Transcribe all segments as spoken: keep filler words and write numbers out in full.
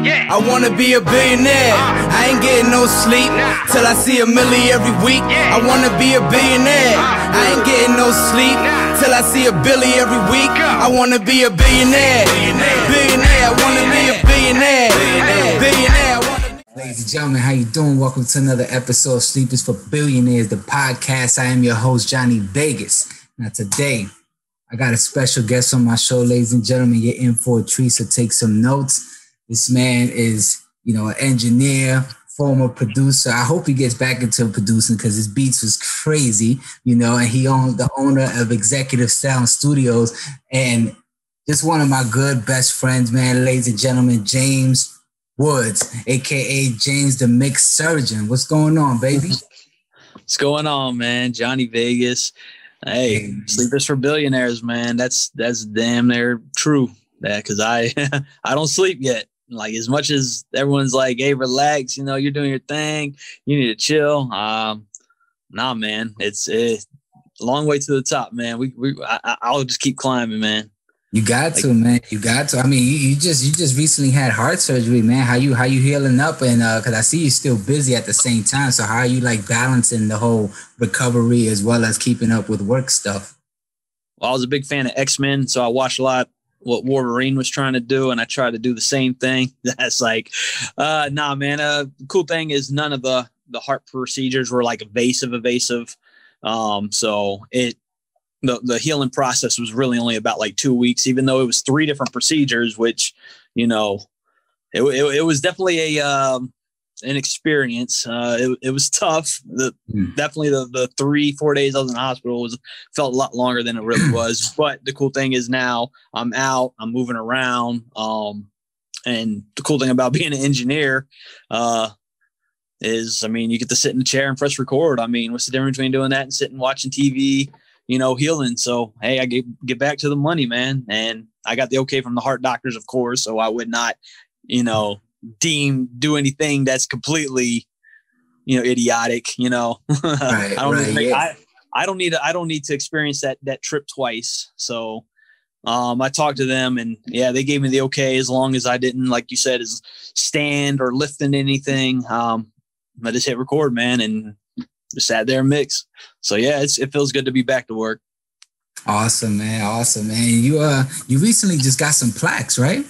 Yeah. I wanna be a billionaire. Uh, I ain't getting no sleep nah. till I see a milli every week. Yeah. I wanna be a billionaire. Uh, I ain't getting no sleep nah. till I see a billy every week. Go. I wanna be a billionaire. Billionaire. Billionaire. I wanna be a billionaire. Billionaire. Billionaire. I wanna... Ladies and gentlemen, how you doing? Welcome to another episode of Sleepers for Billionaires, the podcast. I am your host, Johnny Vegas. Now today, I got a special guest on my show, ladies and gentlemen. You're in for a treat, so take some notes. This man is, you know, an engineer, former producer. I hope he gets back into producing because his beats was crazy, you know, and he owns the owner of Executive Sound Studios. And just one of my good best friends, man, ladies and gentlemen, James Woods, a k a. James the Mix Surgeon. What's going on, baby? What's going on, man? Johnny Vegas. Hey, hey. Sleepers for Billionaires, man. That's that's damn near true. Yeah, because I I don't sleep yet. Like, as much as everyone's like, hey, relax, you know, you're doing your thing, you need to chill. Um, nah, man, it's a long way to the top, man. We we I, I'll just keep climbing, man. You got like, to, man. You got to. I mean, you, you just you just recently had heart surgery, man. How you how you healing up? And uh, because I see you still busy at the same time. So how are you like balancing the whole recovery as well as keeping up with work stuff? Well, I was a big fan of X-Men, so I watched a lot what Wolverine was trying to do, and I tried to do the same thing. That's like, uh, nah, man. Uh, the cool thing is none of the the heart procedures were like evasive, evasive. Um, so it. The, the healing process was really only about like two weeks, even though it was three different procedures, which, you know, it, it, it was definitely a, um, an experience. Uh, it, it was tough. The, mm. Definitely the, the three, four days I was in the hospital was felt a lot longer than it really was. But the cool thing is now I'm out, I'm moving around. Um, and the cool thing about being an engineer, uh, is, I mean, you get to sit in the chair and press record. I mean, what's the difference between doing that and sitting watching T V, you know, healing? So, hey, I get, get back to the money, man. And I got the okay from the heart doctors, of course. So I would not, you know, deem, do anything that's completely, you know, idiotic, you know. Right, I don't right, need to make, yeah. I, I don't need to, I don't need to experience that, that trip twice. So, um, I talked to them and yeah, they gave me the okay, as long as I didn't, like you said, is stand or lifting anything. Um, I just hit record, man, and just sat there and mix. So yeah, it's, it feels good to be back to work. Awesome, man. Awesome, man. You uh, you recently just got some plaques, right?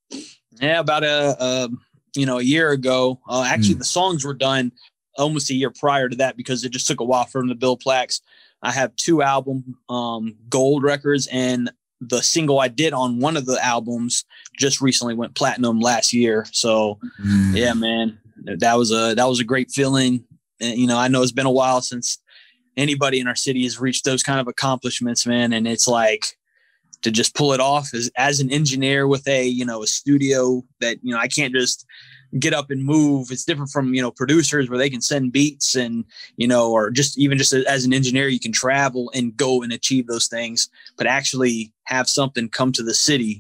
Yeah, about a, a you know a year ago. Uh, actually, mm. the songs were done almost a year prior to that because it just took a while for them to build plaques. I have two album um, gold records, and the single I did on one of the albums just recently went platinum last year. So mm. yeah, man, that was a that was a great feeling. And, you know, I know it's been a while since anybody in our city has reached those kind of accomplishments, man. And it's like to just pull it off as, as an engineer with a, you know, a studio that, you know, I can't just get up and move. It's different from, you know, producers where they can send beats and, you know, or just even just as an engineer, you can travel and go and achieve those things, but actually have something come to the city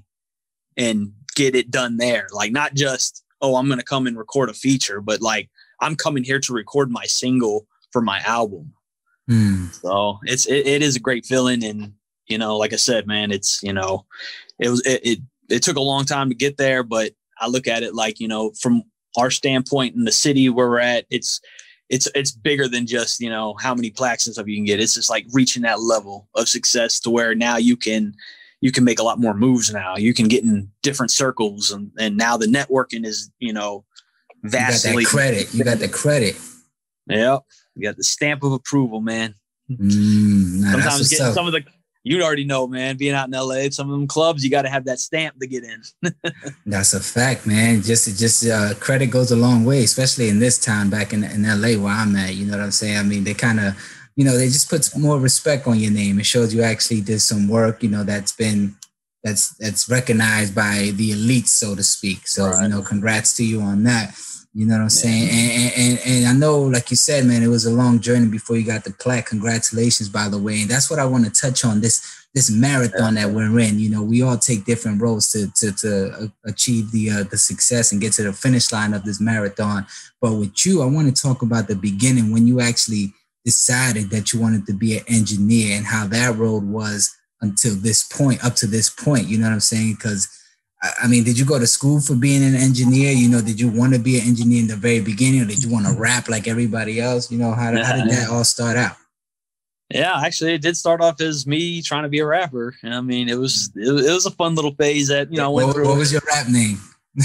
and get it done there. Like, not just, oh, I'm going to come and record a feature, but like, I'm coming here to record my single for my album. Mm. So it's, it, it is a great feeling. And, you know, like I said, man, it's, you know, it was, it, it, it took a long time to get there, but I look at it like, you know, from our standpoint in the city where we're at, it's, it's, it's bigger than just, you know, how many plaques and stuff you can get. It's just like reaching that level of success to where now you can, you can make a lot more moves now. You can get in different circles, and, and now the networking is, you know, vastly. You got that credit. You got the credit. Yeah, you got the stamp of approval, man. Mm, nah, Sometimes getting some of the, you already know, man, being out in L A, some of them clubs, you got to have that stamp to get in. That's a fact, man. Just, just uh, credit goes a long way, especially in this town back in, in L A where I'm at. You know what I'm saying? I mean, they kind of, you know, they just put more respect on your name. It shows you actually did some work, you know, that's been, that's, that's recognized by the elites, so to speak. So, right. you know, congrats to you on that. You know what I'm saying? And, and and I know, like you said, man, it was a long journey before you got the plaque. Congratulations, by the way. And that's what I want to touch on, this this marathon that we're in. You know, we all take different roads to to to achieve the uh, the success and get to the finish line of this marathon. But with you, I want to talk about the beginning when you actually decided that you wanted to be an engineer and how that road was until this point, up to this point. You know what I'm saying? Because I mean, did you go to school for being an engineer? You know, did you want to be an engineer in the very beginning, or did you want to rap like everybody else? You know, how did, how did that all start out? Yeah, actually, it did start off as me trying to be a rapper. I mean, it was it was, it was a fun little phase that, you know, I went what, through. What was your rap name?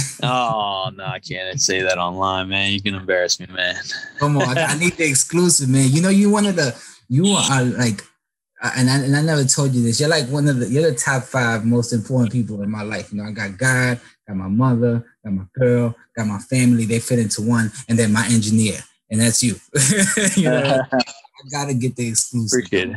Oh, no, I can't say that online, man. You can embarrass me, man. Come on, I, I need the exclusive, man. You know, you one of the, you are like, and I, and I never told you this. You're like one of the, you're the top five most important people in my life. You know, I got God, got my mother, got my girl, got my family. They fit into one, and then my engineer, and that's you. You know, I gotta get the exclusive. Appreciate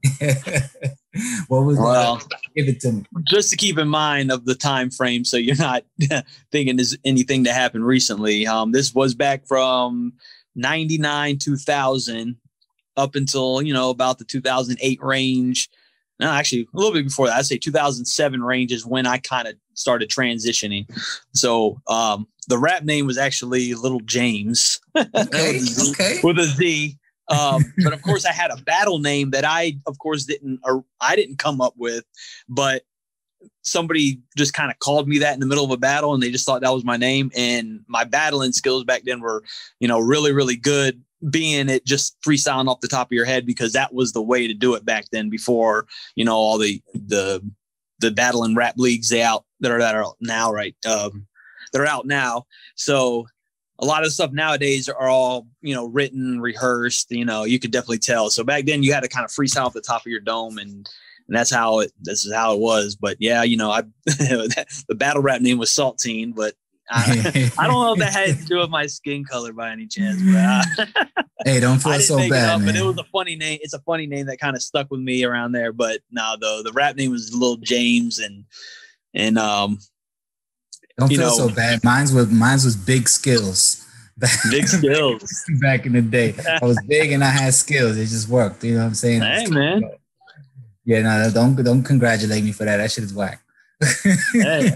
it. What was well, that? Give it to me. Just to keep in mind of the time frame, so you're not thinking there's anything that happened recently. Um, this was back from ninety-nine, two thousand. Up until, you know, about the two thousand eight range. No, actually a little bit before that. I'd say two thousand seven range is when I kind of started transitioning. So um, the rap name was actually Little James. Okay, with, okay. With a Z. Um, but of course I had a battle name that I, of course, didn't, or I didn't come up with, but somebody just kind of called me that in the middle of a battle, and they just thought that was my name. And my battling skills back then were, you know, really, really good, being it just freestyling off the top of your head, because that was the way to do it back then, before, you know, all the, the, the battle and rap leagues they out that are, that are now, right. Um, they're out now. So a lot of stuff nowadays are all, you know, written, rehearsed, you know, you could definitely tell. So back then you had to kind of freestyle off the top of your dome, and, and that's how it, this is how it was. But yeah, you know, I, the battle rap name was Saltine, but I, I don't know if that had to do with my skin color by any chance. But uh, hey, don't feel so bad, it up, man. But it was a funny name. It's a funny name that kind of stuck with me around there. But no, the the rap name was Lil James, and and um, don't feel know, so bad. Mine's was mine's was Big Skills. Big Skills. Back in the day, I was big and I had skills. It just worked. You know what I'm saying? Hey, man. Yeah, no, don't don't congratulate me for that. That shit is whack. Hey.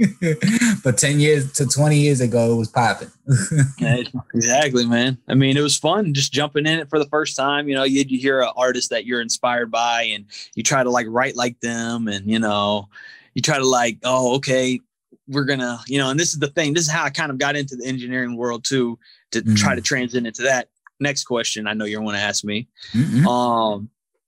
But ten years to twenty years ago, it was popping. Hey, exactly, man. I mean, it was fun just jumping in it for the first time. You know, you, you hear an artist that you're inspired by, and you try to like write like them, and you know, you try to like, oh, okay, we're gonna, you know, and this is the thing. This is how I kind of got into the engineering world too, to mm. try to transit into that. Next question, I know you want to ask me, mm-hmm. um,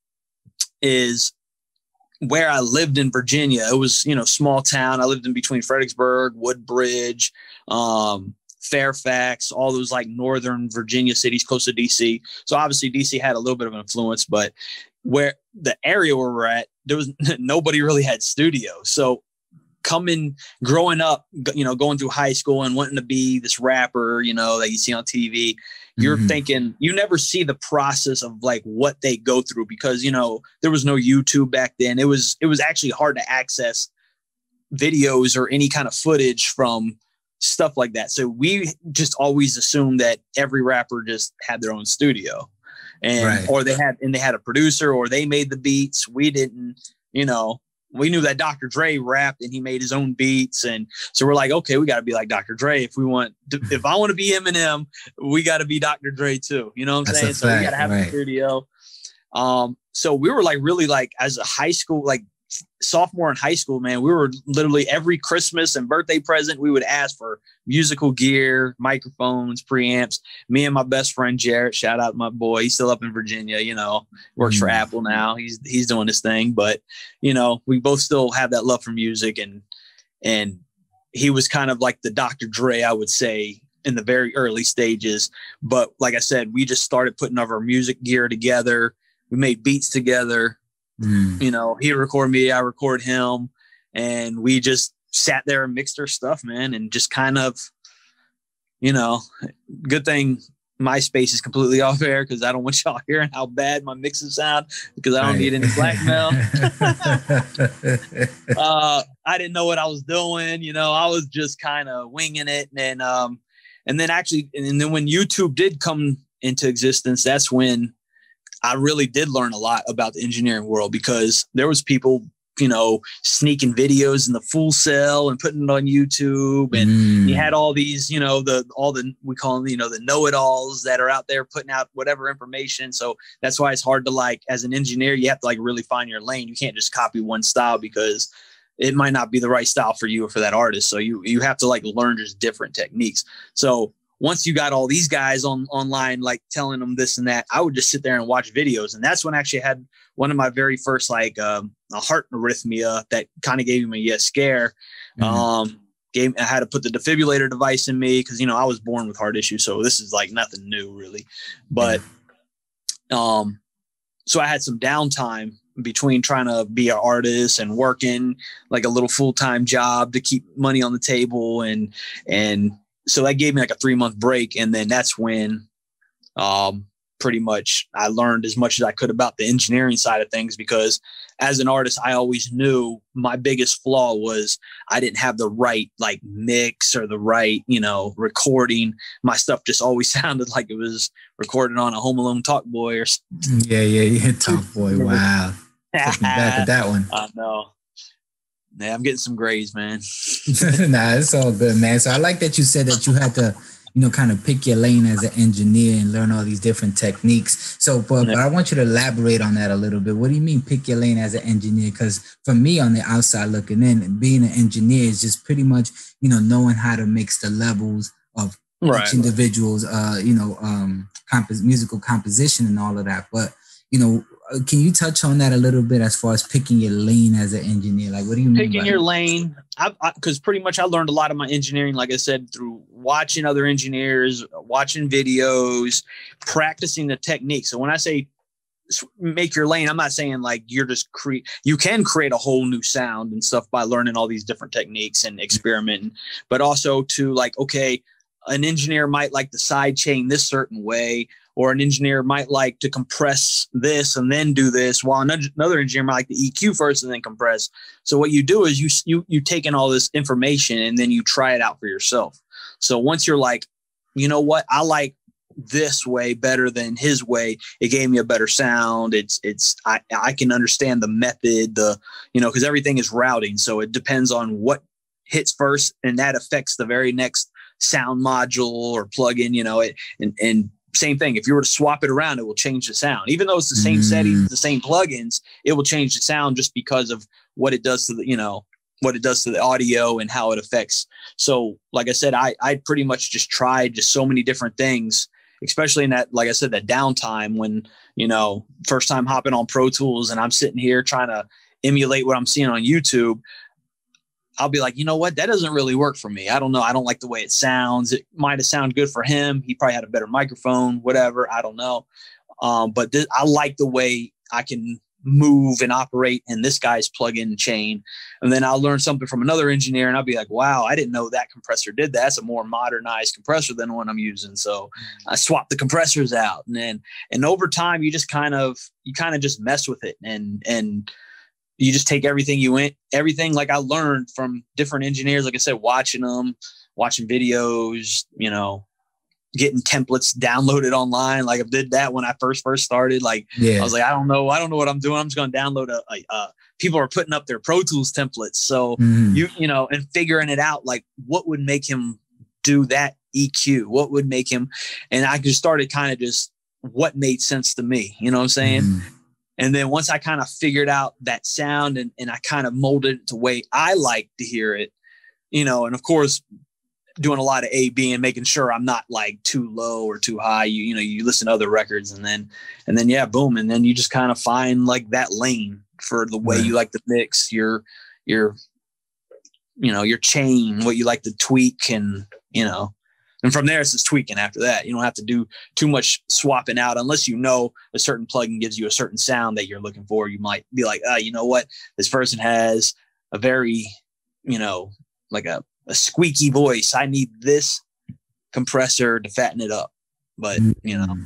is where I lived in Virginia. It was, you know, small town. I lived in between Fredericksburg, Woodbridge, um, Fairfax, all those like northern Virginia cities close to D C. So obviously D C had a little bit of influence, but where the area where we're at, there was nobody really had studios. So coming, growing up, you know, going through high school and wanting to be this rapper, you know, that you see on T V, you're mm-hmm. thinking, you never see the process of like what they go through, because, you know, there was no YouTube back then. It was, it was actually hard to access videos or any kind of footage from stuff like that. So we just always assumed that every rapper just had their own studio, and, right. or they had, and they had a producer, or they made the beats. We didn't, you know, we knew that Doctor Dre rapped and he made his own beats. And so we're like, okay, we got to be like Doctor Dre. If we want to, if I want to be Eminem, we got to be Doctor Dre too. You know what I'm That's saying? So fact, we got to have right. a studio. Um, so we were like, really like as a high school, like sophomore in high school, man, we were literally every Christmas and birthday present, we would ask for musical gear, microphones, preamps. Me and my best friend, Jarrett, shout out my boy. He's still up in Virginia, you know, works mm. for Apple now. He's, he's doing his thing, but you know, we both still have that love for music, and, and he was kind of like the Doctor Dre, I would say, in the very early stages. But like I said, we just started putting our music gear together. We made beats together. Mm. You know, he record me, I record him, and we just sat there and mixed our stuff, man, and just kind of, you know, good thing MySpace is completely off air, because I don't want y'all hearing how bad my mixes sound, because I don't right. need any blackmail. uh, I didn't know what I was doing, you know, I was just kind of winging it, and um, and then actually, and then when YouTube did come into existence, that's when I really did learn a lot about the engineering world, because there was people, you know, sneaking videos in the Full Sail and putting it on YouTube. And mm. you had all these, you know, the, all the, we call them, you know, the know-it-alls that are out there putting out whatever information. So that's why it's hard to, like, as an engineer, you have to like really find your lane. You can't just copy one style, because it might not be the right style for you or for that artist. So you, you have to like learn just different techniques. So once you got all these guys on online, like telling them this and that, I would just sit there and watch videos. And that's when I actually had one of my very first, like um, a heart arrhythmia that kind of gave me a scare. Mm-hmm. Um, gave, I had to put the defibrillator device in me because, you know, I was born with heart issues. So this is like nothing new really. But um, so I had some downtime between trying to be an artist and working like a little full-time job to keep money on the table. And, and, so that gave me like a three month break. And then that's when um, pretty much I learned as much as I could about the engineering side of things, because as an artist, I always knew my biggest flaw was I didn't have the right like mix or the right, you know, recording. My stuff just always sounded like it was recorded on a Home Alone Talk Boy or something. Yeah, yeah, yeah. Talk Boy. Wow. Took me back with that one. I know. Yeah, I'm getting some grades, man. Nah, it's all good, man. So I like that you said that you had to, you know, kind of pick your lane as an engineer and learn all these different techniques. So, but, but I want you to elaborate on that a little bit. What do you mean pick your lane as an engineer? Because for me on the outside looking in, being an engineer is just pretty much, you know, knowing how to mix the levels of right. each individual's, uh, you know, um, comp- musical composition and all of that. But, you know, can you touch on that a little bit as far as picking your lane as an engineer? Like, what do you mean? Picking your lane, because pretty much I learned a lot of my engineering, like I said, through watching other engineers, watching videos, practicing the technique. So when I say make your lane, I'm not saying like you're just create. You can create a whole new sound and stuff by learning all these different techniques and experimenting, but also to like, okay, an engineer might like the side chain this certain way, or an engineer might like to compress this and then do this, while another engineer might like the E Q first and then compress. So what you do is you you you take in all this information and then you try it out for yourself. So once you're like, you know what, I like this way better than his way. It gave me a better sound. It's it's I I can understand the method, the you know, because everything is routing, so it depends on what hits first, and that affects the very next sound module or plugin. You know, it and and. Same thing. If you were to swap it around, it will change the sound. Even though it's the same mm. settings, the same plugins, it will change the sound just because of what it does to the, you know, what it does to the audio and how it affects. So, like I said, I I pretty much just tried just so many different things, especially in that, like I said, that downtime when, you know, first time hopping on Pro Tools and I'm sitting here trying to emulate what I'm seeing on YouTube. I'll be like, you know what? That doesn't really work for me. I don't know. I don't like the way it sounds. It might have sounded good for him. He probably had a better microphone, whatever. I don't know. Um, but th- I like the way I can move and operate in this guy's plug-in chain. And then I'll learn something from another engineer and I'll be like, wow, I didn't know that compressor did that. That's a more modernized compressor than the one I'm using. So I swapped the compressors out. And then, and over time, you just kind of, you kind of just mess with it. And, and, you just take everything you went, everything like I learned from different engineers, like I said, watching them, watching videos, you know, getting templates downloaded online. Like I did that when I first, first started. Like yeah. I was like, I don't know. I don't know what I'm doing. I'm just going to download a, a, a, people are putting up their Pro Tools templates. So mm. you, you know, and figuring it out, like what would make him do that E Q? What would make him? And I just started kind of just what made sense to me. You know what I'm saying? Mm. And then once I kind of figured out that sound and, and I kind of molded it to the way I like to hear it, you know, and of course, doing a lot of A B and making sure I'm not like too low or too high. You, you know, you listen to other records and then, and then, yeah, boom. And then you just kind of find like that lane for the way right. you like to mix your, your, you know, your chain, what you like to tweak and, you know, and from there, it's just tweaking after that. You don't have to do too much swapping out unless you know a certain plugin gives you a certain sound that you're looking for. You might be like, ah, you know what? This person has a very, you know, like a, a squeaky voice. I need this compressor to fatten it up. But, you know.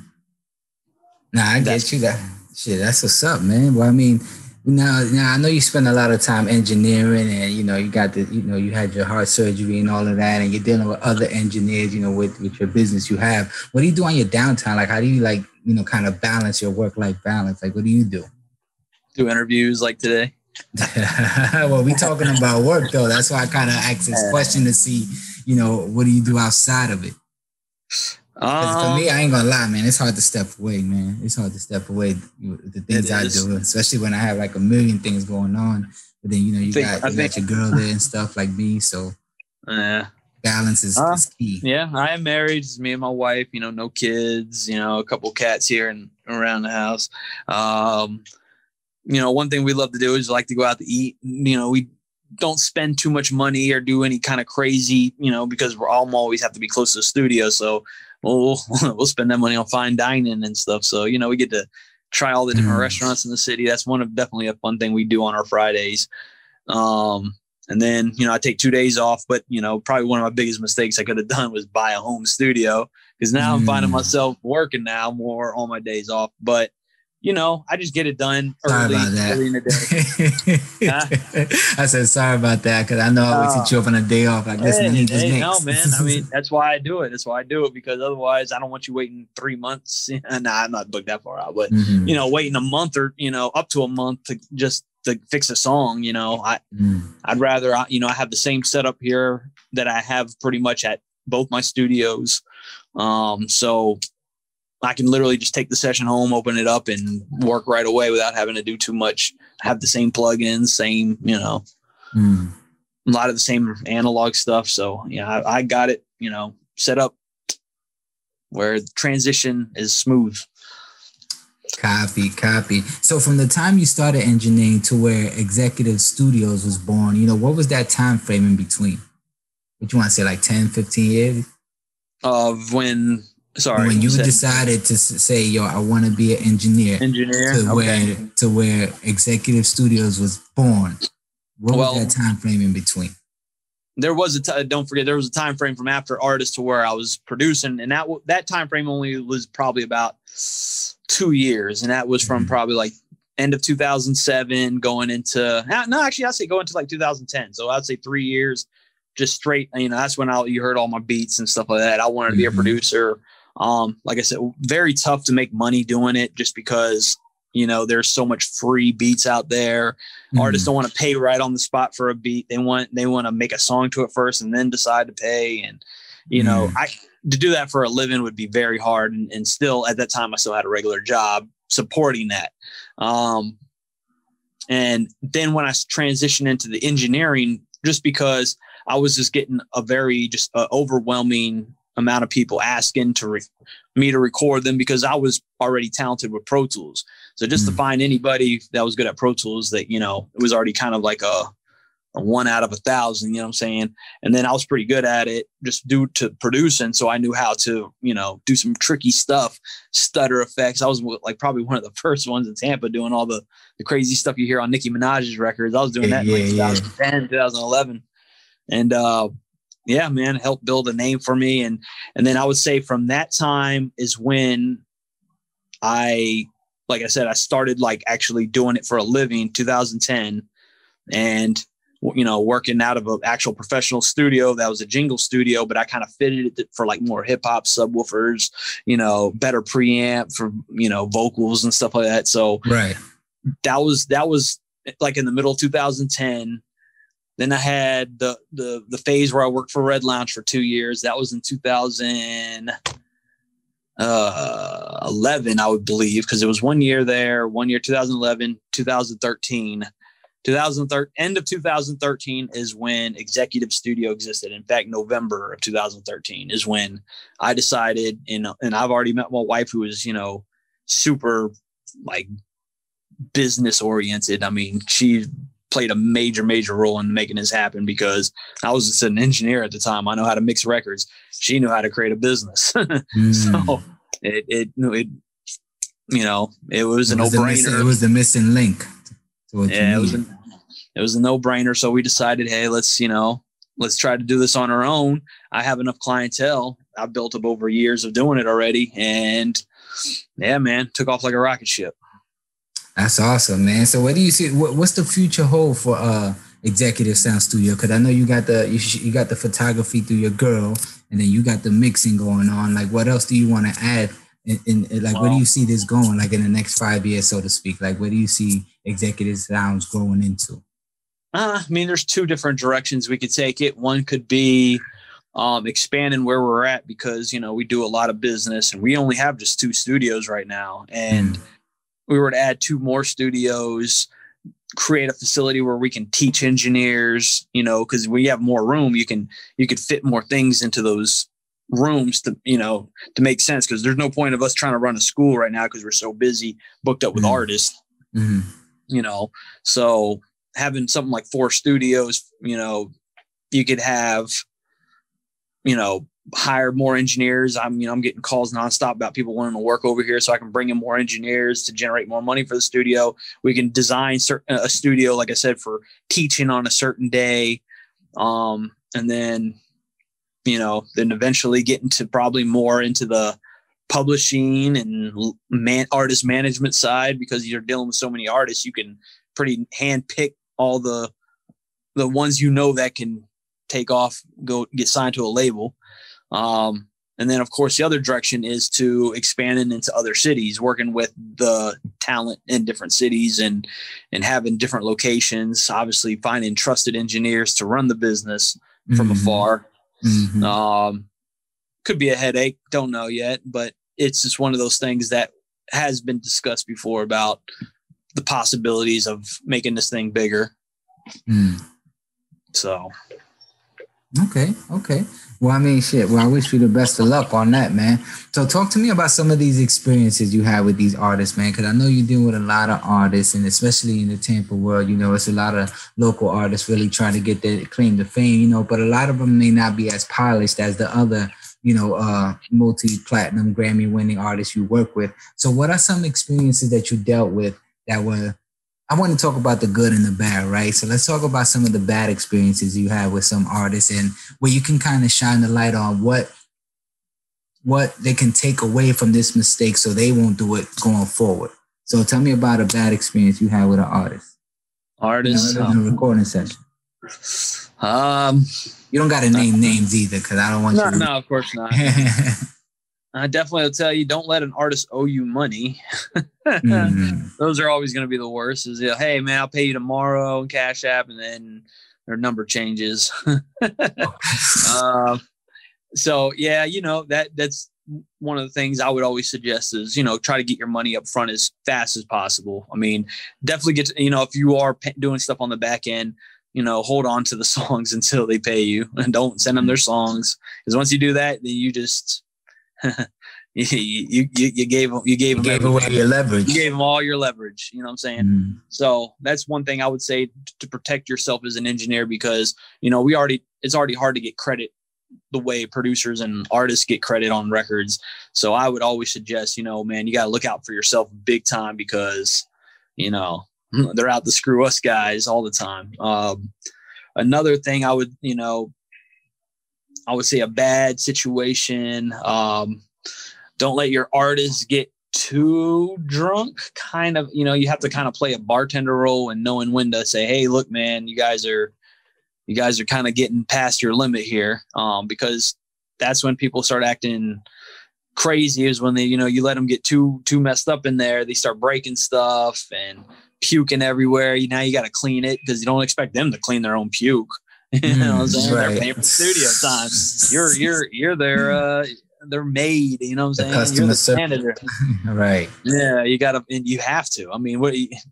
Nah, I get you. That shit, that's what's up, man. Well, I mean, now, now I know you spend a lot of time engineering and, you know, you got the, you know, you had your heart surgery and all of that, and you're dealing with other engineers, you know, with, with your business you have. What do you do on your downtime? Like, how do you, like, you know, kind of balance your work-life balance? Like, what do you do? Do interviews like today. Well, we talking about work, though. That's why I kind of asked this question to see, you know, what do you do outside of it? Because Um, for me, I ain't gonna lie, man. It's hard to step away, man. It's hard to step away with the things I do, especially when I have like a million things going on. But then you know you think, got you think, got your girl there and stuff like me, so uh, balance is, uh, is key. Yeah, I am married. It's me and my wife. You know, no kids. You know, a couple cats here and around the house. Um, you know, one thing we love to do is like to go out to eat. You know, we don't spend too much money or do any kind of crazy. You know, because we're all always have to be close to the studio, so we'll we'll spend that money on fine dining and stuff. So you know, we get to try all the different mm. restaurants in the city. That's one of definitely a fun thing we do on our Fridays. Um, and then, you know, I take two days off, but you know, probably one of my biggest mistakes I could have done was buy a home studio, because now mm. I'm finding myself working now more on my days off, but you know, I just get it done early, early in the day. huh? I said, sorry about that. Cause I know I would uh, hit you up on a day off. Like, listen, hey, I need this hey, mix. No, man. I mean, that's why I do it. That's why I do it, because otherwise I don't want you waiting three months. nah, I'm not booked that far out, but mm-hmm. you know, waiting a month or, you know, up to a month to just to fix a song, you know, I, mm. I'd rather, you know, I have the same setup here that I have pretty much at both my studios. Um, so I can literally just take the session home, open it up, and work right away without having to do too much. Have the same plugins, same, you know, mm. a lot of the same analog stuff. So, yeah, I, I got it, you know, set up where the transition is smooth. Copy, copy. So from the time you started engineering to where Executive Studios was born, you know, what was that time frame in between? What you want to say, like ten, fifteen years? Of when... Sorry, when you, you decided to say, "Yo, I want to be an engineer," engineer, to okay. where to where Executive Studios was born. What well, was that time frame in between? There was a t- don't forget there was a time frame from After Artist to where I was producing, and that w- that time frame only was probably about two years, and that was from mm-hmm. probably like end of two thousand seven going into no, actually I'd say going to like two thousand ten. So I'd say three years, just straight. You know, that's when I you heard all my beats and stuff like that. I wanted to be a mm-hmm. producer. Um, like I said, very tough to make money doing it just because, you know, there's so much free beats out there. Mm. Artists don't want to pay right on the spot for a beat. They want, they want to make a song to it first and then decide to pay. And, you mm. know, I, to do that for a living would be very hard. And, and still at that time, I still had a regular job supporting that. Um, and then when I transitioned into the engineering, just because I was just getting a very just uh, overwhelming amount of people asking to re- me to record them, because I was already talented with Pro Tools. So just mm. to find anybody that was good at Pro Tools, that, you know, it was already kind of like a, a one out of a thousand, you know what I'm saying? And then I was pretty good at it just due to producing. So I knew how to, you know, do some tricky stuff, stutter effects. I was like probably one of the first ones in Tampa doing all the, the crazy stuff you hear on Nicki Minaj's records. I was doing that yeah, in like twenty ten, yeah. twenty eleven. And, uh, yeah, man, it helped build a name for me. And, and then I would say from that time is when I, like I said, I started like actually doing it for a living, two thousand ten, and, you know, working out of an actual professional studio. That was a jingle studio, but I kind of fitted it for like more hip hop subwoofers, you know, better preamp for, you know, vocals and stuff like that. So right. that was, that was like in the middle of two thousand ten. Then I had the, the the phase where I worked for Red Lounge for two years. That was in two thousand eleven, I would believe, because it was one year there, one year, two thousand eleven, two thousand thirteen. two thousand thirteen, end of two thousand thirteen is when Executive Studio existed. In fact, November of two thousand thirteen is when I decided, and, and I've already met my wife, who is, you know, super like business oriented. I mean, she played a major, major role in making this happen, because I was just an engineer at the time. I know how to mix records. She knew how to create a business. mm. So it, it, it, you know, it was it a was no brainer. It was the missing link. Yeah, it was, a, it was a no brainer. So we decided, hey, let's, you know, let's try to do this on our own. I have enough clientele. I've built up over years of doing it already. And yeah, man, took off like a rocket ship. That's awesome, man. So what do you see? What, what's the future hold for uh, Executive Sound Studio? Because I know you got the you, you got the photography through your girl, and then you got the mixing going on. Like, what else do you want to add? In, in, in like, where do you see this going? Like in the next five years, so to speak. Like, where do you see Executive Sounds growing into? Uh, I mean, there's two different directions we could take it. One could be um, expanding where we're at because, you know, we do a lot of business and we only have just two studios right now. And mm. we were to add two more studios, create a facility where we can teach engineers, you know, because we have more room, you can, you could fit more things into those rooms to, you know, to make sense. Cause there's no point of us trying to run a school right now because we're so busy booked up with mm. artists, mm. you know, so having something like four studios, you know, you could have, you know, hire more engineers. I'm, you know, I'm getting calls nonstop about people wanting to work over here so I can bring in more engineers to generate more money for the studio. We can design certain, a studio, like I said, for teaching on a certain day. Um, and then, you know, then eventually get into probably more into the publishing and man, artist management side, because you're dealing with so many artists, you can pretty hand pick all the, the ones, you know, that can take off, go get signed to a label. Um, and then of course the other direction is to expanding into other cities, working with the talent in different cities and, and having different locations, obviously finding trusted engineers to run the business from mm-hmm. afar. Mm-hmm. Um, could be a headache. Don't know yet, but it's just one of those things that has been discussed before about the possibilities of making this thing bigger. Mm. So. Okay. Okay. Well, I mean, shit. Well, I wish you the best of luck on that, man. So talk to me about some of these experiences you had with these artists, man, because I know you're dealing with a lot of artists, and especially in the Tampa world, you know, it's a lot of local artists really trying to get their claim to fame, you know, but a lot of them may not be as polished as the other, you know, uh, multi-platinum Grammy-winning artists you work with. So what are some experiences that you dealt with that were, I want to talk about the good and the bad, right? So let's talk about some of the bad experiences you had with some artists and where you can kind of shine the light on what what they can take away from this mistake so they won't do it going forward. So tell me about a bad experience you had with an artist. Artist? You know, in a recording session. Um, you don't got to name uh, names either, because I don't want no, you to... No, of course not. I definitely will tell you, don't let an artist owe you money. mm-hmm. Those are always going to be the worst. Is, you know, hey, man, I'll pay you tomorrow in Cash App, and then their number changes. uh, so, yeah, you know, that that's one of the things I would always suggest is, you know, try to get your money up front as fast as possible. I mean, definitely get to, you know, if you are p- doing stuff on the back end, you know, hold on to the songs until they pay you and don't send them their songs. Because once you do that, then you just... you, you you gave them you gave them you gave away your leverage. You gave them all your leverage. You know what I'm saying? Mm. So that's one thing I would say to protect yourself as an engineer, because you know we already it's already hard to get credit the way producers and artists get credit on records. So I would always suggest, you know, man, you got to look out for yourself big time, because you know they're out to screw us guys all the time. Um, another thing I would you know. I would say a bad situation. Um, don't let your artists get too drunk. Kind of, you know, you have to kind of play a bartender role and knowing when to say, hey, look, man, you guys are, you guys are kind of getting past your limit here. Um, because that's when people start acting crazy, is when they, you know, you let them get too, too messed up in there. They start breaking stuff and puking everywhere. You now you got to clean it, because you don't expect them to clean their own puke. You know what I'm saying? Right. They're paying for studio time. You're you're you're their uh their maid, you know what I'm saying? The customer you're the service. Right. Yeah, you gotta and you have to. I mean, what you,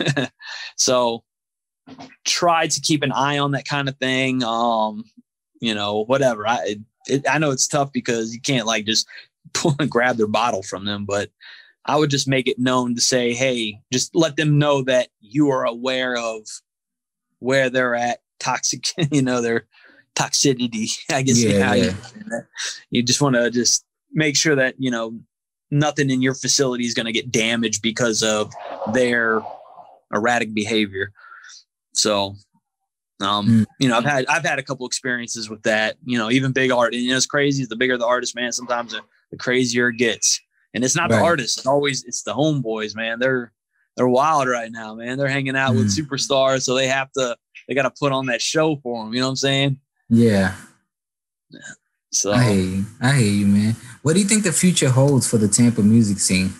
so try to keep an eye on that kind of thing. Um, you know, whatever. I it, I know it's tough because you can't like just pull and grab their bottle from them, but I would just make it known to say, hey, just let them know that you are aware of where they're at. Toxic, you know, their toxicity, I guess. Yeah, you, yeah. You, you just want to just make sure that, you know, nothing in your facility is going to get damaged because of their erratic behavior. So, um, mm. you know, I've had, I've had a couple experiences with that, you know, even big art, and you know, it's crazy. The bigger the artist, man, sometimes the, the crazier it gets. And it's not right. the artist. It's always, it's the homeboys, man. They're, they're wild right now, man. They're hanging out mm. with superstars. So they have to, they got to put on that show for them. You know what I'm saying? Yeah. yeah. So I hear you. I hear you, man. What do you think the future holds for the Tampa music scene?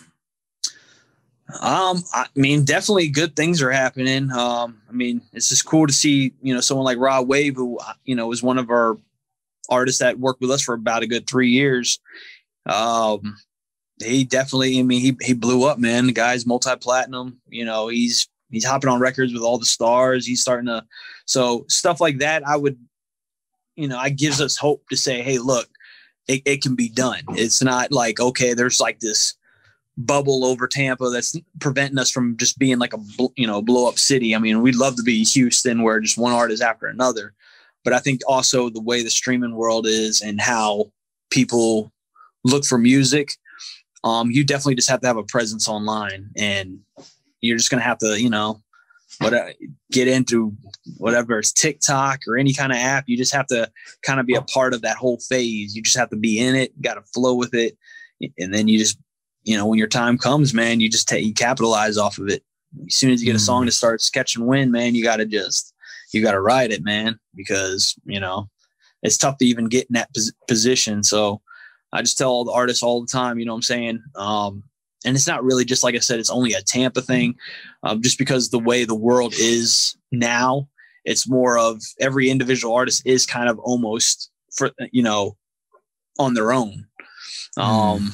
Um, I mean, definitely good things are happening. Um, I mean, it's just cool to see, you know, someone like Rod Wave, who, you know, was one of our artist that worked with us for about a good three years. Um, he definitely, I mean, he, he blew up, man. The guy's multi-platinum, you know, he's, he's hopping on records with all the stars. He's starting to, so stuff like that, I would, you know, it gives us hope to say, hey, look, it, it can be done. It's not like, okay, there's like this bubble over Tampa that's preventing us from just being like a, you know, blow up city. I mean, we'd love to be Houston where just one artist after another. But I think also the way the streaming world is and how people look for music, um, you definitely just have to have a presence online, and you're just going to have to, you know, what get into whatever it's TikTok or any kind of app. You just have to kind of be a part of that whole phase. You just have to be in it, got to flow with it. And then you just, you know, when your time comes, man, you just take, you capitalize off of it. As soon as you get a song that starts catching wind, man, you got to just, you got to ride it, man, because, you know, it's tough to even get in that pos- position. So I just tell all the artists all the time, you know what I'm saying? Um, and it's not really just, like I said, it's only a Tampa thing, um, just because the way the world is now, it's more of every individual artist is kind of almost for, you know, on their own. Um,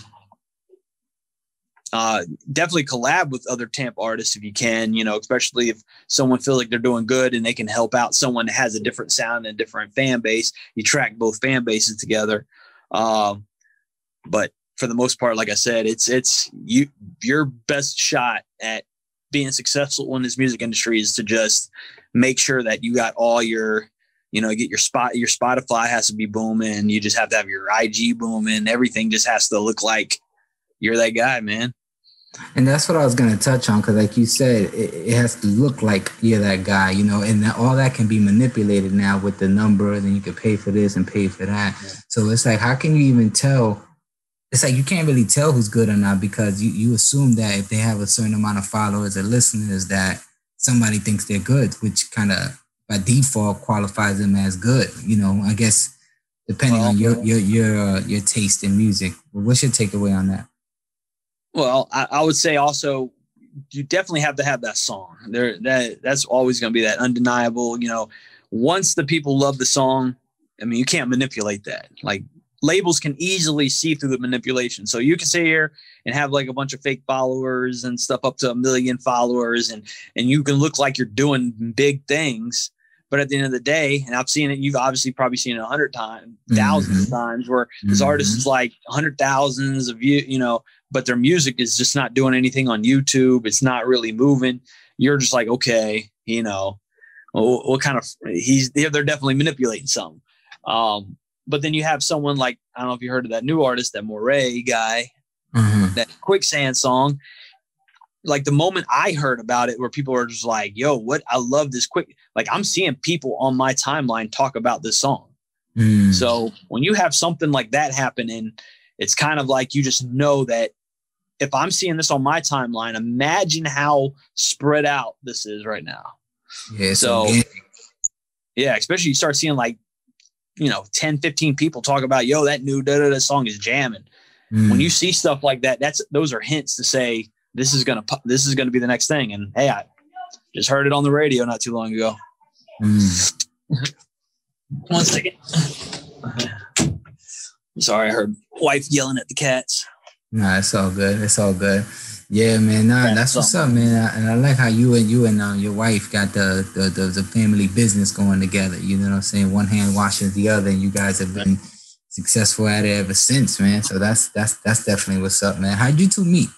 uh, definitely collab with other Tampa artists if you can, you know, especially if someone feels like they're doing good and they can help out someone that has a different sound and a different fan base. You track both fan bases together. Um, but for the most part, like I said, it's, it's you, your best shot at being successful in this music industry is to just make sure that you got all your, you know, get your spot, your Spotify has to be booming. You just have to have your I G booming. Everything just has to look like you're that guy, man. And that's what I was going to touch on, because like you said, it, it has to look like you're that guy, you know, and that, all that can be manipulated now with the numbers, and you can pay for this and pay for that. Yeah. So it's like, how can you even tell? It's like you can't really tell who's good or not, because you, you assume that if they have a certain amount of followers or listeners that somebody thinks they're good, which kind of by default qualifies them as good. You know, I guess depending well, on your your your uh, your taste in music. What's your takeaway on that? Well, I, I would say also you definitely have to have that song there. That that's always going to be that undeniable. You know, once the people love the song, I mean, you can't manipulate that. Like labels can easily see through the manipulation. So you can sit here and have like a bunch of fake followers and stuff up to a million followers, and and you can look like you're doing big things. But at the end of the day, and I've seen it, you've obviously probably seen it a hundred times, thousands mm-hmm. of times, where this mm-hmm. artist is like a hundred thousands of views, you know, but their music is just not doing anything on YouTube. It's not really moving. You're just like, okay, you know, what, what kind of, he's, they're definitely manipulating something. Um, but then you have someone like, I don't know if you heard of that new artist, that Moray guy, mm-hmm. that Quicksand song. Like the moment I heard about it, where people are just like, yo, what? I love this quick. Like I'm seeing people on my timeline talk about this song. Mm. So when you have something like that happening, it's kind of like, you just know that if I'm seeing this on my timeline, imagine how spread out this is right now. Yeah. So yeah, especially you start seeing like, you know, ten, fifteen people talk about, yo, that new da da da song is jamming. Mm. When you see stuff like that, that's, those are hints to say, this is going to, this is going to be the next thing. And hey, I just heard it on the radio not too long ago. Mm. One second. Sorry. I heard wife yelling at the cats. Nah, it's all good. It's all good. Yeah, man. Nah, that's, that's what's up, man. And I like how you and you and uh, your wife got the, the, the, the family business going together. You know what I'm saying? One hand washes the other, and you guys have been successful at it ever since, man. So that's, that's, that's definitely what's up, man. How'd you two meet?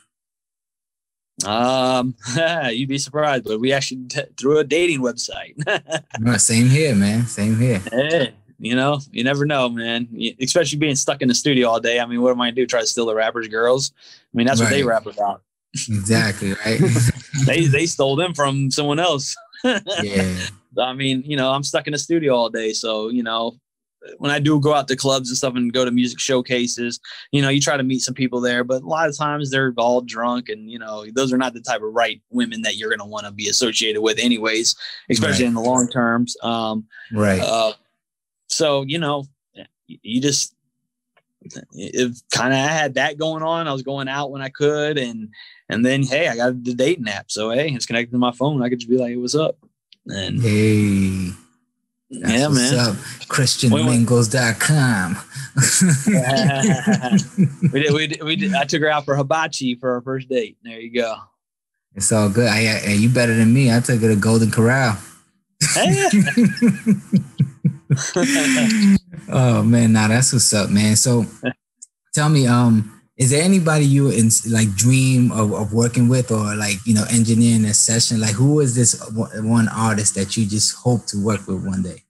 Um, you'd be surprised, but we actually t- through a dating website. No, same here, man. Same here. Hey, you know, you never know, man. You, especially being stuck in the studio all day. I mean, what am I gonna do? Try to steal the rappers' girls? I mean, that's right. What they rap about. Exactly, right. they they stole them from someone else. Yeah. I mean, you know, I'm stuck in the studio all day, so you know, when I do go out to clubs and stuff and go to music showcases, you know, you try to meet some people there, but a lot of times they're all drunk, and, you know, those are not the type of right women that you're going to want to be associated with anyways, especially right. in the long terms. Um, right. Uh, so, you know, you just, it kind of had that going on. I was going out when I could. And, and then, hey, I got the dating app. So, hey, it's connected to my phone. I could just be like, hey, what's up? And hey, That's yeah, what's man. up. Christian Mingles dot com. we did. We did. We did. I took her out for hibachi for our first date. There you go. It's all good. I, I, you better than me. I took her to Golden Corral. Hey. Oh man, nah, that's what's up, man. So, tell me, um, is there anybody you in like dream of, of working with, or like you know engineering a session? Like, who is this one artist that you just hope to work with one day?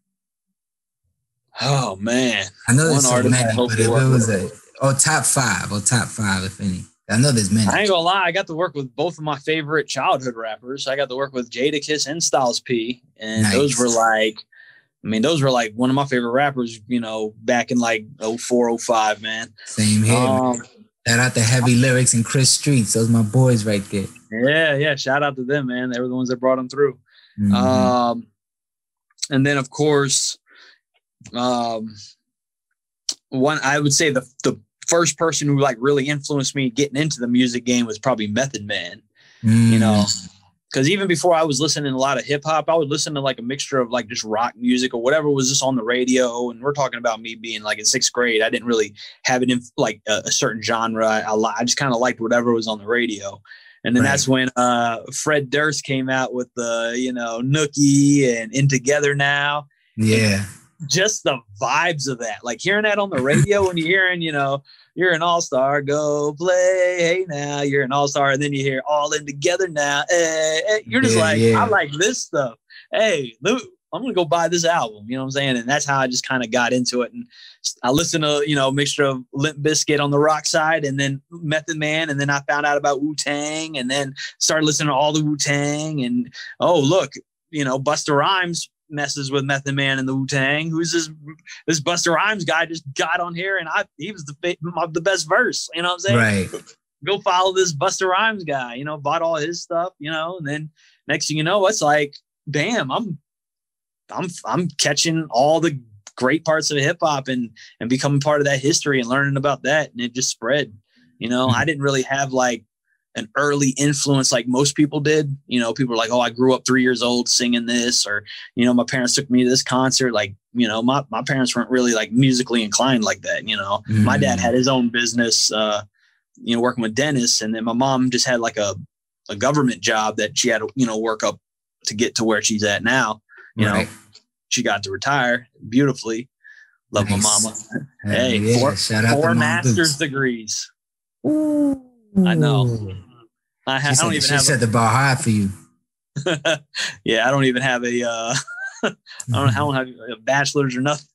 Oh man, I know there's one so many, but if it was with. a or top five or top five, if any. I know there's many. I ain't gonna lie, I got to work with both of my favorite childhood rappers. I got to work with Jadakiss and Styles P, and nice. Those were like, I mean, those were like one of my favorite rappers, you know, back in like oh four, oh five, man. Same here. Um, shout out to Heavy Lyrics and Chris Streets. Those are my boys right there. Yeah, yeah. Shout out to them, man. They were the ones that brought them through. Mm-hmm. Um, and then of course, um, one I would say the the first person who like really influenced me getting into the music game was probably Method Man, mm. you know, because even before I was listening to a lot of hip hop, I would listen to like a mixture of like just rock music or whatever was just on the radio. And we're talking about me being like in sixth grade. I didn't really have it in like a, a certain genre. I, I, I just kind of liked whatever was on the radio. And then right. that's when uh, Fred Durst came out with the, you know, Nookie and In Together Now. Yeah. And just the vibes of that, like hearing that on the radio when you're hearing, you know, you're an all-star, go play, hey now, you're an all-star, and then you hear all in together now. Hey, hey. You're just yeah, like, yeah. I like this stuff. Hey, Luke, I'm going to go buy this album. You know what I'm saying? And that's how I just kind of got into it. And I listened to, you know, a mixture of Limp Bizkit on the rock side and then Method Man. And then I found out about Wu-Tang and then started listening to all the Wu-Tang. And, oh, look, you know, Busta Rhymes messes with Method Man and the Wu-Tang. Who's this this Busta Rhymes guy just got on here and I he was the the best verse, you know what I'm saying? Right. Go follow this Busta Rhymes guy, you know, bought all his stuff, you know, and then next thing you know, it's like, damn, I'm I'm I'm catching all the great parts of hip hop and and becoming part of that history and learning about that, and it just spread. You know, mm-hmm. I didn't really have like an early influence like most people did. You know, people are like, oh, I grew up three years old singing this, or, you know, my parents took me to this concert. Like, you know, my, my parents weren't really like musically inclined like that. You know, mm. my dad had his own business, uh, you know, working with dentists. And then my mom just had like a, a government job that she had to, you know, work up to get to where she's at now. You right. know, she got to retire beautifully. Love nice. my mama. Uh, hey, yeah. four, four master's degrees. Ooh. I know. I, ha- I don't even she have. She set the bar high for you. Yeah, I don't even have a. Uh, I don't. I don't have a bachelor's or nothing.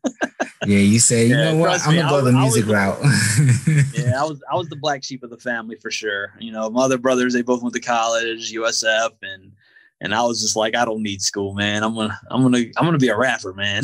Yeah, you say, you yeah, know what? I'm gonna go was, the music was, route. Yeah, I was. I was the black sheep of the family for sure. You know, my other brothers, they both went to college, U S F, and and I was just like, I don't need school, man. I'm gonna. I'm gonna. I'm gonna be a rapper, man.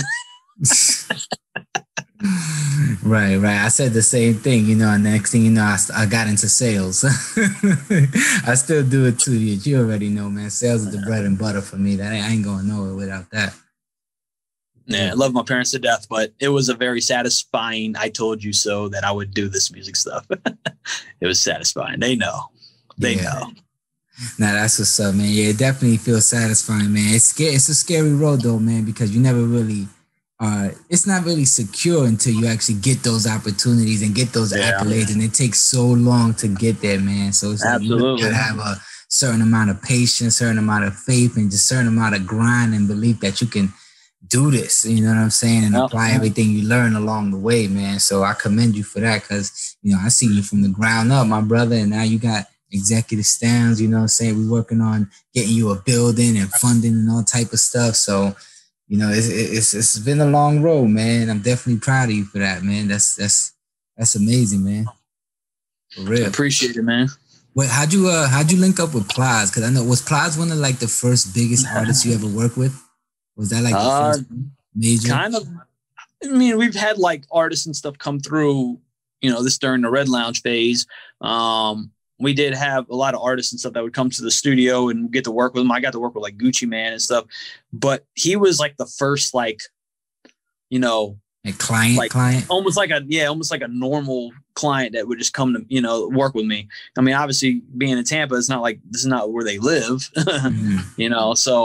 Right, right. I said the same thing, you know, and next thing you know, I, I got into sales. I still do it too. You, you already know, man. Sales is the bread and butter for me. That I ain't going nowhere without that. Yeah, I love my parents to death, but it was a very satisfying, I told you so, that I would do this music stuff. It was satisfying. They know. They yeah. know. Nah, that's what's up, man. Yeah, it definitely feels satisfying, man. It's scary. It's a scary road, though, man, because you never really... Uh, it's not really secure until you actually get those opportunities and get those yeah. accolades, and it takes so long to get there, man. So it's like Absolutely. you gotta have a certain amount of patience, certain amount of faith, and just certain amount of grind and belief that you can do this. You know what I'm saying? And oh, apply everything you learn along the way, man. So I commend you for that, because you know I see you from the ground up, my brother, and now you got executive stands. You know what I'm saying? We're working on getting you a building and funding and all type of stuff. So. You know, it's, it's it's been a long road, man. I'm definitely proud of you for that, man. That's that's that's amazing, man. For real. I appreciate it, man. Wait, how'd you uh how'd you link up with Plies? Because I know, was Plies one of like the first biggest artists you ever worked with? Was that like the uh, first major? Kind of. I mean, we've had like artists and stuff come through. You know, this during the Red Lounge phase. Um, we did have a lot of artists and stuff that would come to the studio and get to work with them. I got to work with like Gucci Mane and stuff, but he was like the first, like, you know, a client, like client, almost like a, yeah, almost like a normal client that would just come to, you know, work with me. I mean, obviously being in Tampa, it's not like, this is not where they live, mm-hmm. you know? So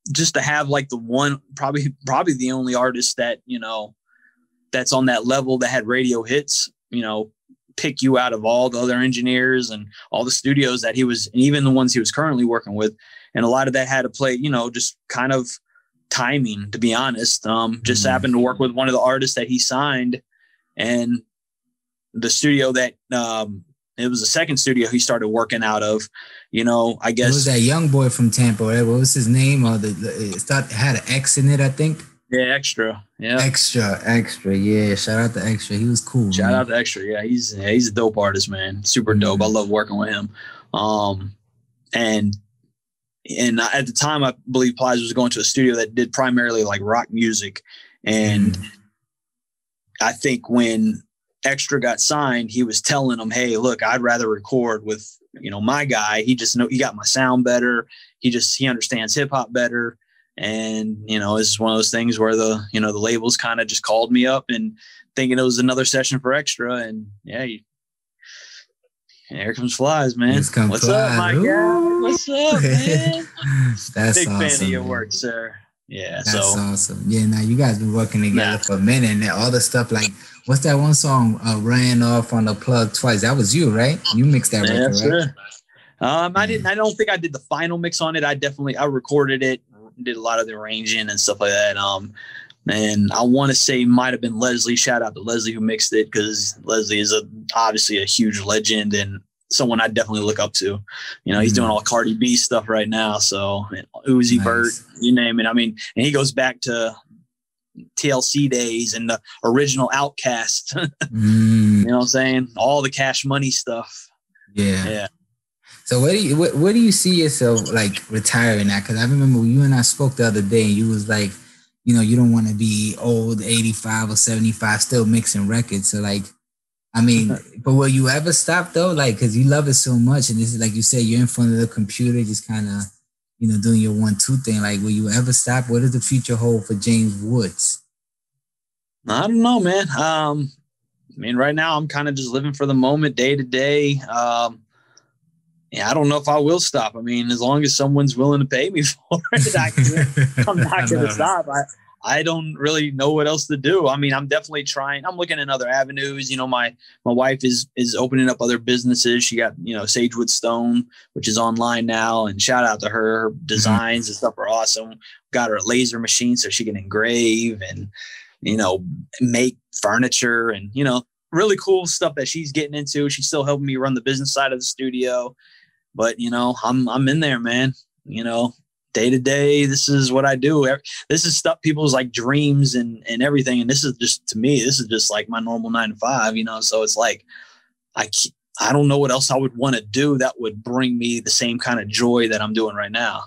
just to have like the one, probably, probably the only artist that, you know, that's on that level that had radio hits, you know, pick you out of all the other engineers and all the studios that he was, and even the ones he was currently working with. And a lot of that had to play, you know, just kind of timing, to be honest. Um, just mm-hmm. happened to work with one of the artists that he signed, and the studio that, um, it was the second studio he started working out of, you know, I guess. It was that young boy from Tampa, right? What was his name? Or the, the it started, had an X in it, I think. Yeah, Extra. Yeah. Extra, Extra. Yeah. Shout out to Extra. He was cool. Shout man. out to Extra. Yeah, he's yeah, he's a dope artist, man. Super dope. Mm-hmm. I love working with him. Um, and and at the time, I believe Plies was going to a studio that did primarily like rock music. And mm-hmm. I think when Extra got signed, he was telling them, hey, look, I'd rather record with, you know, my guy. He just know he got my sound better. He just, he understands hip hop better. And, you know, it's one of those things where the, you know, the labels kind of just called me up and thinking it was another session for Extra. And yeah, you, and here comes Flies, man. What's Flies. up, my guy? What's up, man? That's Big awesome, fan of your man. work, sir. Yeah, that's so awesome. Yeah, now you guys been working together nah. for a minute, and all the stuff like, what's that one song uh, ran off on the plug twice? That was you, right? You mixed that yeah, record, sure. right? Um, I didn't. I don't think I did the final mix on it. I definitely I recorded it, did a lot of the arranging and stuff like that. Um, and I want to say might have been Leslie. Shout out to Leslie who mixed it, because Leslie is a obviously a huge legend and someone I definitely look up to. You know, he's mm. doing all Cardi B stuff right now. So Uzi nice. Vert, you name it. I mean, and he goes back to T L C days and the original Outkast. mm. You know what I'm saying? All the Cash Money stuff. Yeah. Yeah. So where do you where, where do you see yourself like retiring at? Because I remember you and I spoke the other day, and you was like, you know, you don't want to be old, eighty-five or seventy-five, still mixing records. So like, I mean, but will you ever stop though? Like, because you love it so much, and this is like you said, you're in front of the computer, just kind of, you know, doing your one-two thing. Like, will you ever stop? What does the future hold for James Woods? I don't know, man. Um, I mean, right now I'm kind of just living for the moment, day to day. Um, yeah, I don't know if I will stop. I mean, as long as someone's willing to pay me for it, I can, I'm not going to stop. I, I don't really know what else to do. I mean, I'm definitely trying. I'm looking in other avenues. You know, my my wife is is opening up other businesses. She got, you know, Sagewood Stone, which is online now. And shout out to her. Her designs and stuff are awesome. Got her a laser machine so she can engrave and, you know, make furniture and, you know, really cool stuff that she's getting into. She's still helping me run the business side of the studio. But, you know, I'm I'm in there, man. You know, day to day, this is what I do. This is stuff people's like dreams and, and everything. And this is just, to me, this is just like my normal nine to five, you know? So it's like, I, I don't know what else I would want to do that would bring me the same kind of joy that I'm doing right now.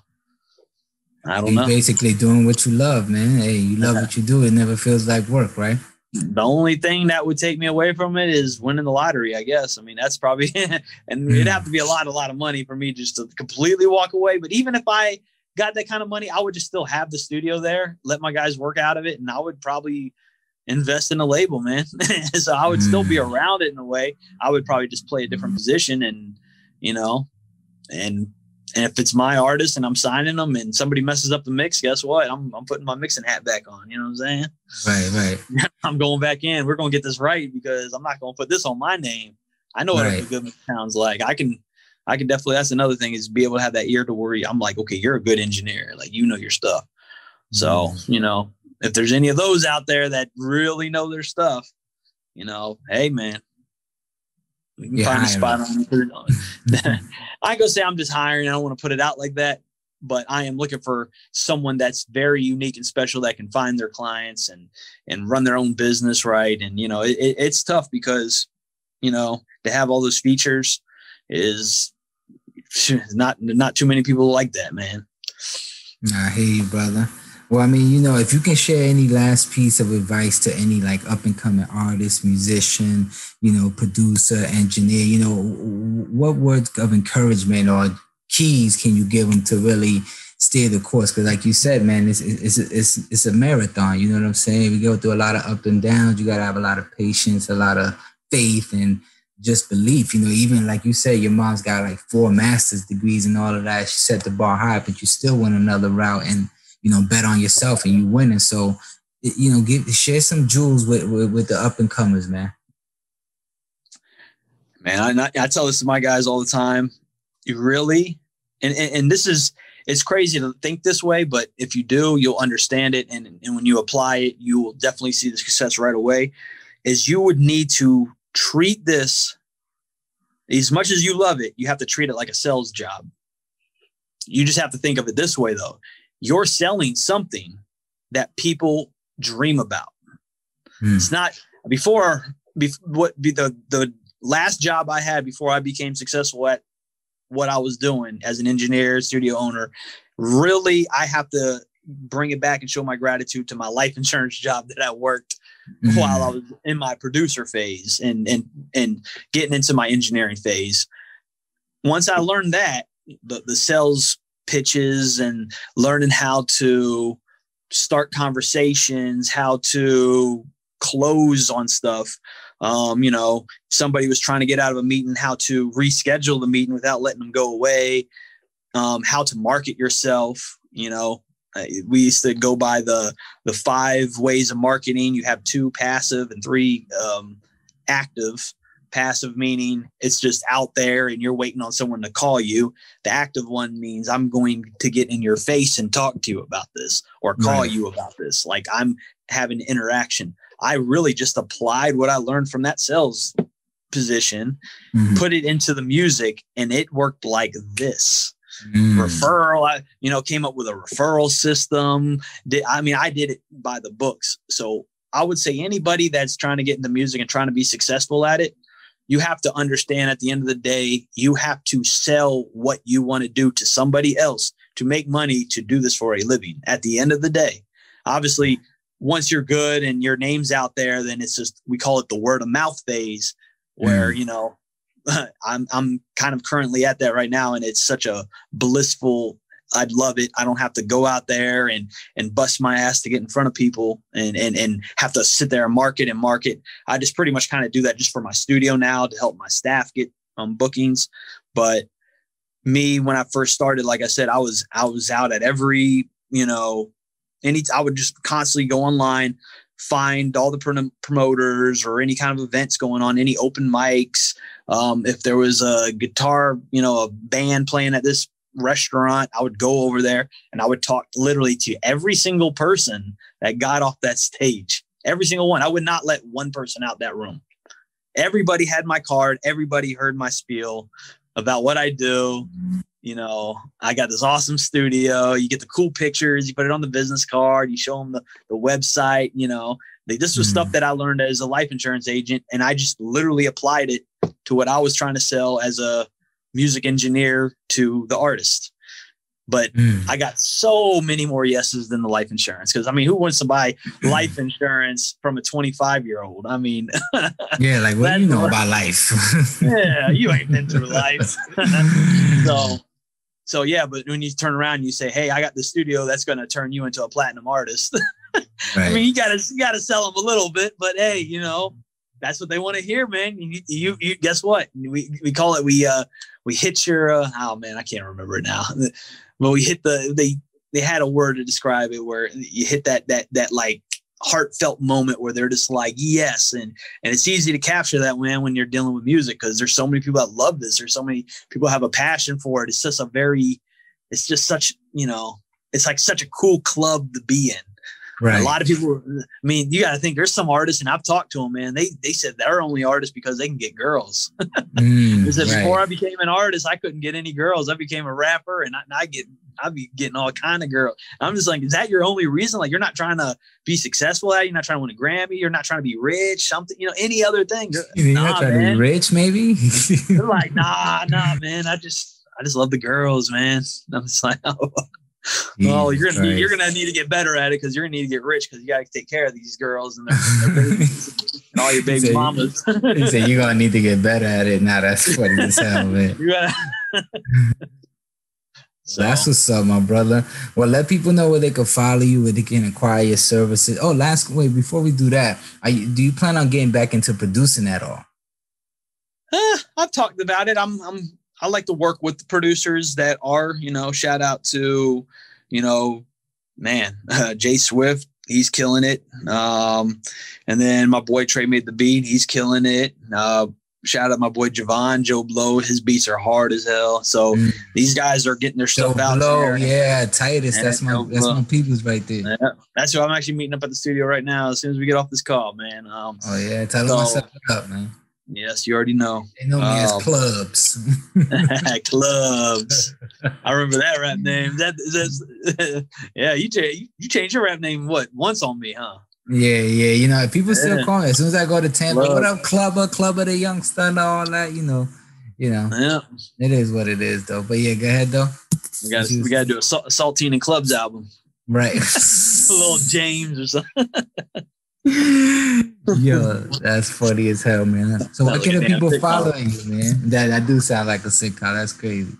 I don't You're know. Basically doing what you love, man. Hey, you love what you do. It never feels like work, right? The only thing that would take me away from it is winning the lottery, I guess. I mean, that's probably, and it'd have to be a lot, a lot of money for me just to completely walk away. But even if I got that kind of money, I would just still have the studio there, let my guys work out of it. And I would probably invest in a label, man. So I would still be around it in a way. I would probably just play a different position and, you know, and, and if it's my artist and I'm signing them and somebody messes up the mix, guess what? I'm I'm putting my mixing hat back on. You know what I'm saying? Right, right. I'm going back in. We're going to get this right because I'm not going to put this on my name. I know right. what a good mix sounds like. I can, I can definitely, that's another thing is be able to have that ear to worry. I'm like, okay, you're a good engineer. Like, you know your stuff. So, mm. you know, if there's any of those out there that really know their stuff, you know, hey man, we can yeah, find a spot on. I go say I'm just hiring. I don't want to put it out like that, but I am looking for someone that's very unique and special that can find their clients and and run their own business right. And you know, it, it, it's tough because you know to have all those features is not not too many people like that, man. I hear you, brother. Well, I mean, you know, if you can share any last piece of advice to any like up and coming artist, musician, you know, producer, engineer, you know, what words of encouragement or keys can you give them to really steer the course? Because like you said, man, it's, it's, it's, it's a marathon. You know what I'm saying? We go through a lot of up and downs. You got to have a lot of patience, a lot of faith and just belief. You know, even like you said, your mom's got like four master's degrees and all of that. She set the bar high, but you still went another route. And you know, bet on yourself and you win. And so, you know, give share some jewels with with, with the up and comers, man. Man, I, I tell this to my guys all the time. You really, and, and and this is, it's crazy to think this way, but if you do, you'll understand it. And, and when you apply it, you will definitely see the success right away. Is you would need to treat this, as much as you love it, you have to treat it like a sales job. You just have to think of it this way, though. You're selling something that people dream about. Hmm. It's not before, before what be the, the last job I had before I became successful at what I was doing as an engineer, studio owner. Really, I have to bring it back and show my gratitude to my life insurance job that I worked mm-hmm. while I was in my producer phase and, and, and getting into my engineering phase. Once I learned that, the, the sales pitches and learning how to start conversations, how to close on stuff. Um, you know, somebody was trying to get out of a meeting, how to reschedule the meeting without letting them go away, um, how to market yourself. You know, we used to go by the, the five ways of marketing. You have two passive and three um, active. Passive meaning it's just out there and you're waiting on someone to call you. The active one means I'm going to get in your face and talk to you about this or call right. you about this. Like I'm having interaction. I really just applied what I learned from that sales position, mm-hmm. put it into the music, and it worked like this. Mm. Referral, I, you know, came up with a referral system. Did, I mean, I did it by the books. So I would say anybody that's trying to get into music and trying to be successful at it, you have to understand at the end of the day, you have to sell what you want to do to somebody else to make money to do this for a living. At the end of the day, obviously, once you're good and your name's out there, then it's just, we call it the word of mouth phase where, mm. you know, I'm, I'm kind of currently at that right now. And it's such a blissful, I'd love it. I don't have to go out there and, and bust my ass to get in front of people and, and, and have to sit there and market and market. I just pretty much kind of do that just for my studio now to help my staff get um, bookings. But me, when I first started, like I said, I was, I was out at every, you know, any, I would just constantly go online, find all the prom- promoters or any kind of events going on, any open mics. Um, if there was a guitar, you know, a band playing at this restaurant, I would go over there and I would talk literally to every single person that got off that stage, every single one. I would not let one person out that room. Everybody had my card. Everybody heard my spiel about what I do. You know, I got this awesome studio. You get the cool pictures. You put it on the business card. You show them the, the website. You know, they, this was mm. stuff that I learned as a life insurance agent. And I just literally applied it to what I was trying to sell as a music engineer to the artist. But mm. I got so many more yeses than the life insurance. Cause I mean, who wants to buy life insurance from a twenty-five year old? I mean, yeah, like what do you know about life? Yeah, you ain't been through life. so, so yeah, but when you turn around and you say, hey, I got the studio that's going to turn you into a platinum artist. Right. I mean, you gotta, you gotta sell them a little bit, but hey, you know, that's what they want to hear, man. You, you, you guess what? We, we call it, we, uh, we hit your, uh, oh man, I can't remember it now. But we hit the, they, they had a word to describe it where you hit that, that, that like heartfelt moment where they're just like, yes. And, and it's easy to capture that, man, when you're dealing with music, because there's so many people that love this. There's so many people have a passion for it. It's just a very, it's just such, you know, it's like such a cool club to be in. Right. A lot of people, I mean, you got to think there's some artists, and I've talked to them, man, they they said they're only artists because they can get girls. Mm, they said right. Before I became an artist, I couldn't get any girls. I became a rapper and I, and I get, I'd be getting all kind of girls. I'm just like, is that your only reason? Like, you're not trying to be successful at it? You're not trying to win a Grammy? You're not trying to be rich? Something, you know, any other thing? You're nah, not trying man. to be rich, maybe? They're like, nah, nah, man. I just, I just love the girls, man. I'm just like, oh. Well, you're gonna need, you're gonna need to get better at it because you're gonna need to get rich because you gotta take care of these girls and their, their babies and all your baby so mamas. You say you're gonna need to get better at it. Now that's funny as hell, man. Gotta... so that's what's up, my brother. Well, let people know where they can follow you, where they can acquire your services. Oh, last wait before we do that, are you, do you plan on getting back into producing at all? Uh, I've talked about it. I'm I'm. I like to work with the producers that are, you know, shout out to, you know, man, uh, Jay Swift, he's killing it. Um, and then my boy Trey Made the Beat, he's killing it. Uh, shout out my boy Javon, Joe Blow. His beats are hard as hell. So mm. these guys are getting their stuff Joe out Blow, there. Yeah, Titus. And that's my Joe that's Blow. my people's right there. Yeah, that's who I'm actually meeting up at the studio right now as soon as we get off this call, man. Um, oh yeah, tell them so, what's up, man. Yes, you already know. They know me um, as Clubs. Clubs. I remember that rap name. That that's, yeah, you ch- you changed your rap name what once on me, huh? Yeah, yeah. You know, people yeah. still call me. As soon as I go to Tampa, Club. What up, Clubber, Clubber the Youngster, and all that. You know, you know. Yeah. It is what it is, though. But yeah, go ahead, though. We got we got to do a Saltine and Clubs album. Right. A little James or something. Yo, that's funny as hell, man. So what kind of people following you, man? That that do sound like a sitcom. That's crazy.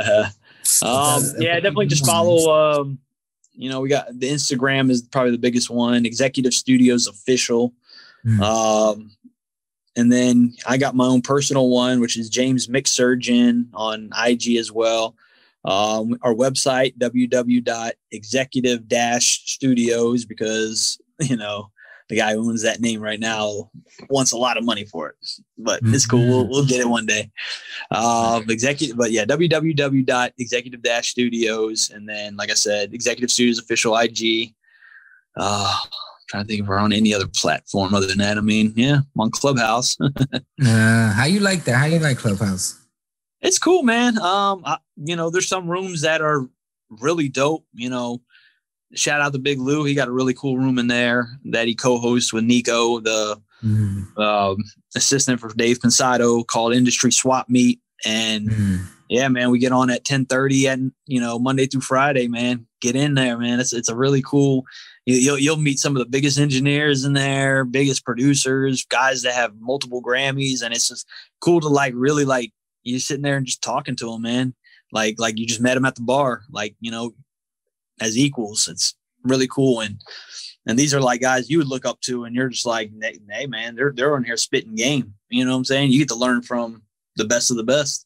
um, yeah, definitely just follow. Um, you know, we got the Instagram is probably the biggest one. Executive Studios Official. Mm. Um, and then I got my own personal one, which is James McSurgeon on I G as well. Um, our website w w w dot executive dash studios, because you know. The guy who owns that name right now wants a lot of money for it, but it's cool. We'll, we'll get it one day. Um, executive, but yeah, w w w dot executive dash studios. And then, like I said, Executive Studios Official I G. Uh, I'm trying to think if we're on any other platform other than that. I mean, yeah, I'm on Clubhouse. uh, how you like that? How you like Clubhouse? It's cool, man. Um, I, you know, there's some rooms that are really dope, you know. Shout out to Big Lou. He got a really cool room in there that he co-hosts with Nico, the mm. um, assistant for Dave Pensato, called Industry Swap Meet. And mm. yeah, man, we get on at ten thirty and you know Monday through Friday. Man, get in there, man. It's it's a really cool. You, you'll you'll meet some of the biggest engineers in there, biggest producers, guys that have multiple Grammys, and it's just cool to like really like you sitting there and just talking to them, man. Like like you just met them at the bar, like you know. As equals. It's really cool. And, and these are like guys you would look up to and you're just like, hey man, they're, they're on here spitting game. You know what I'm saying? You get to learn from the best of the best.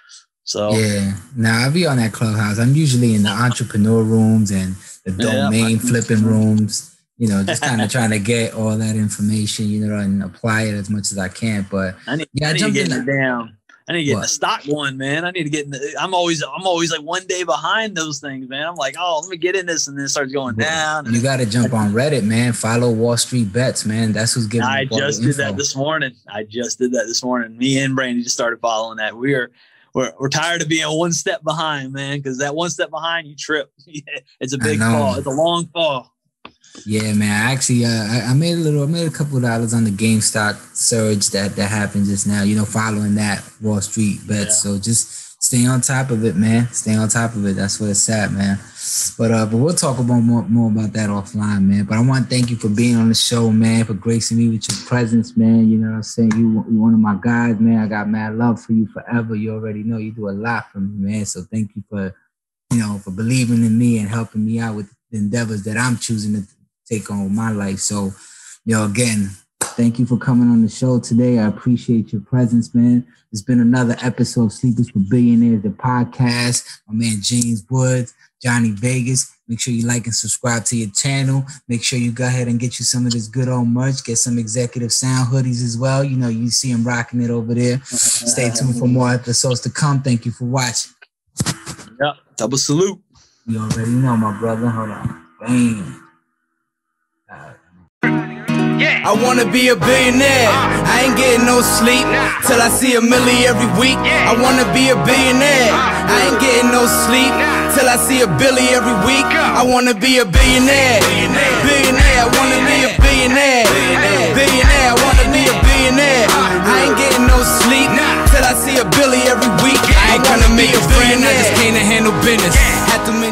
So yeah, now I'll be on that Clubhouse. I'm usually in the entrepreneur rooms and the domain yeah, flipping rooms, you know, just kind of trying to get all that information, you know, and apply it as much as I can. But I need, yeah, I need I to get in it down. I need to get in the stock one, man. I need to get in the, I'm always, I'm always like one day behind those things, man. I'm like, oh, let me get in this. And then it starts going down. You got to jump on Reddit, man. Follow Wall Street Bets, man. That's who's giving I just did info. that this morning. I just did that this morning. Me and Brandy just started following that. We're, we're, we're tired of being one step behind, man. Cause that one step behind you trip. It's a big fall. It's a long fall. Yeah, man. I actually, uh, I, I made a little, I made a couple of dollars on the GameStop surge that that happened just now. You know, following that Wall Street Bets. Yeah. So just stay on top of it, man. Stay on top of it. That's where it's at, man. But uh, but we'll talk about more more about that offline, man. But I want to thank you for being on the show, man. For gracing me with your presence, man. You know what I'm saying? You you one of my guys, man. I got mad love for you forever. You already know you do a lot for me, man. So thank you for you know for believing in me and helping me out with the endeavors that I'm choosing to take on with my life. So, you know, again, thank you for coming on the show today. I appreciate your presence, man. It's been another episode of Sleepers for Billionaires, the podcast. My man James Woods, Johnny Vegas. Make sure you like and subscribe to your channel. Make sure you go ahead and get you some of this good old merch. Get some Executive Sound hoodies as well. You know, you see him rocking it over there. Stay tuned for more episodes to come. Thank you for watching. Yeah, double salute. You already know, my brother. Hold on. Bam. I wanna be a billionaire. I ain't getting no sleep till I see a milli every week. I wanna be a billionaire. I ain't getting no sleep till I see a billy every week. I wanna be a billionaire. Billionaire. I wanna be a billionaire. Billionaire. I wanna be a billionaire. I ain't getting no sleep till I see a billy every week. I ain't gonna make a friend. I just came to handle business. Had to